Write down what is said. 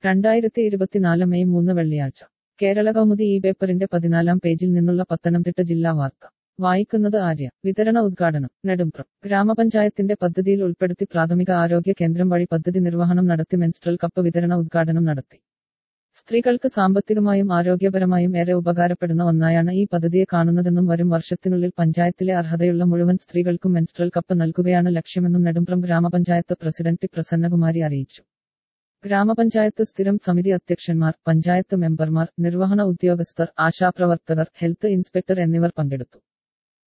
2024 May 3 വെള്ളിയാഴ്ച കേരള കൗമുദി ഈ പേപ്പറിന്റെ 14 പേജിൽ നിന്നുള്ള പത്തനംതിട്ട ജില്ലാ വാർത്ത വായിക്കുന്നത് ആര്യ. വിതരണ ഉദ്ഘാടനം നെടുംപ്രം. ഗ്രാമപഞ്ചായത്തിന്റെ പദ്ധതിയിൽ ഉൾപ്പെടുത്തി പ്രാഥമിക ആരോഗ്യ കേന്ദ്രം വഴി പദ്ധതി നിർവഹണം നടത്തി മെൻസ്ട്രൽ കപ്പ് വിതരണ ഉദ്ഘാടനം നടത്തി. സ്ത്രീകൾക്ക് സാമ്പത്തികമായും ആരോഗ്യപരമായും ഏറെ ഉപകാരപ്പെടുന്ന ഒന്നായാണ് ഈ പദ്ധതിയെ കാണുന്നതെന്നും വരും വർഷത്തിനുള്ളിൽ പഞ്ചായത്തിലെ അർഹതയുള്ള മുഴുവൻ സ്ത്രീകൾക്കും മെൻസ്ട്രൽ കപ്പ് നൽകുകയാണ് ലക്ഷ്യമെന്നും നെടുംപ്രം ഗ്രാമപഞ്ചായത്ത് പ്രസിഡന്റ് പ്രസന്നകുമാരി അറിയിച്ചു. ഗ്രാമപഞ്ചായത്ത് സ്ഥിരം സമിതി അധ്യക്ഷന്മാർ, പഞ്ചായത്ത് മെമ്പർമാർ, നിർവഹണ ഉദ്യോഗസ്ഥർ, ആശാപ്രവർത്തകർ, ഹെൽത്ത് ഇൻസ്പെക്ടർ എന്നിവർ പങ്കെടുത്തു.